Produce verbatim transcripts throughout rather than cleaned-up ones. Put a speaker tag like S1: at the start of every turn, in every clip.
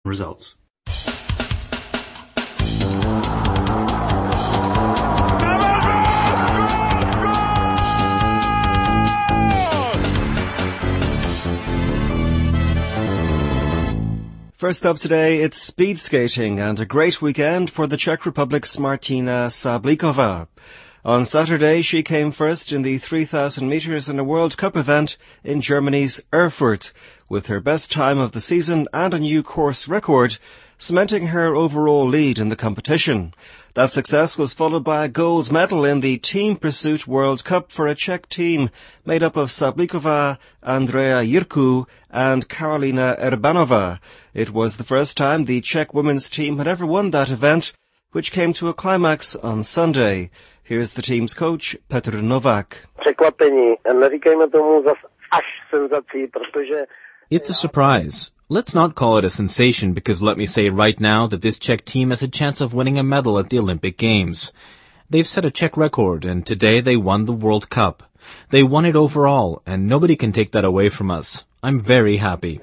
S1: results.
S2: First up today, it's speed skating and a great weekend for the Czech Republic's Martina Sablikova. On Saturday, she came first in the three thousand metres in a World Cup event in Germany's Erfurt, with her best time of the season and a new course record, cementing her overall lead in the competition. That success was followed by a gold medal in the Team Pursuit World Cup for a Czech team made up of Sablikova, Andrea Jirku and Karolina Erbanova. It was the first time the Czech women's team had ever won that event, which came to a climax on Sunday. Here's the team's coach, Petr Novak.
S3: It's a surprise. Let's not call it a sensation because let me say right now that this Czech team has a chance of winning a medal at the Olympic Games. They've set a Czech record and today they won the World Cup. They won it overall and nobody can take that away from us. I'm very happy.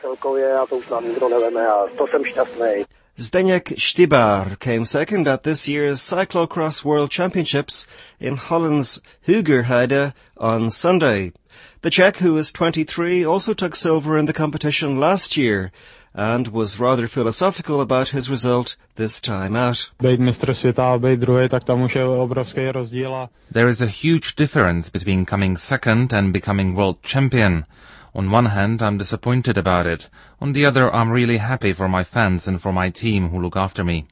S2: Zdeněk Štibar came second at this year's Cyclocross World Championships in Holland's Hoogerheide on Sunday. The Czech, who is twenty-three, also took silver in the competition last year and was rather philosophical about his result this time out.
S4: There
S5: is a huge difference between coming second and becoming world champion. On one hand, I'm disappointed about it. On the other, I'm really happy for my fans and for my team who look after me.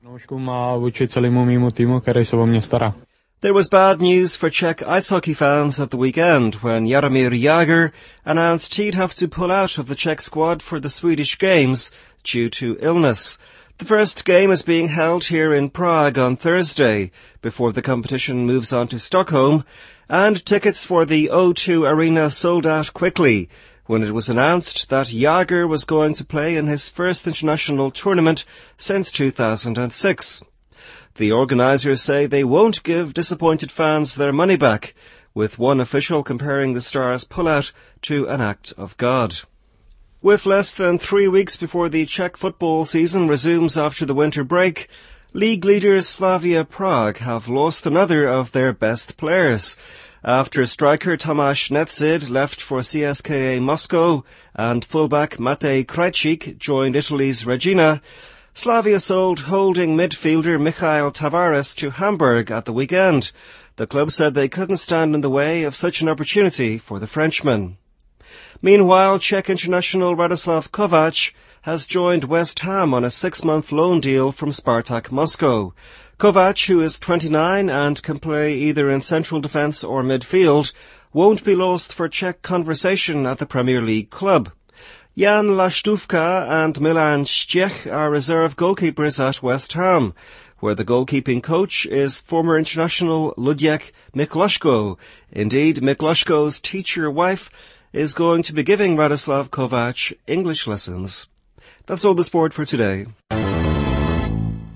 S2: There was bad news for Czech ice hockey fans at the weekend when Jaromír Jágr announced he'd have to pull out of the Czech squad for the Swedish Games due to illness. The first game is being held here in Prague on Thursday before the competition moves on to Stockholm, and tickets for the O two Arena sold out quickly when it was announced that Jágr was going to play in his first international tournament since two thousand six. The organisers say they won't give disappointed fans their money back, with one official comparing the Stars' pullout to an act of God. With less than three weeks before the Czech football season resumes after the winter break, league leaders Slavia Prague have lost another of their best players. After striker Tomáš Netřid left for C S K A Moscow and fullback Matej Krajčík joined Italy's Regina, Slavia sold holding midfielder Michail Tavares to Hamburg at the weekend. The club said they couldn't stand in the way of such an opportunity for the Frenchman. Meanwhile, Czech international Radoslav Kovač has joined West Ham on a six-month loan deal from Spartak Moscow. Kovač, who is twenty-nine and can play either in central defence or midfield, won't be lost for Czech conversation at the Premier League club. Jan Laštůvka and Milan Štěch are reserve goalkeepers at West Ham, where the goalkeeping coach is former international Luděk Mikloško. Indeed, Mikloško's teacher wife is going to be giving Radoslav Kovač English lessons. That's all the sport for today.